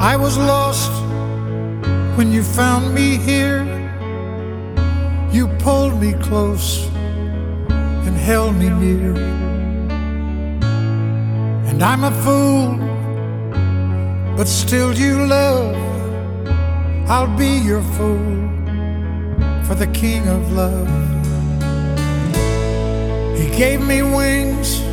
I was lost when you found me here. You pulled me close and held me near. And I'm a fool, but still you love. I'll be your fool for the King of Love. He gave me wings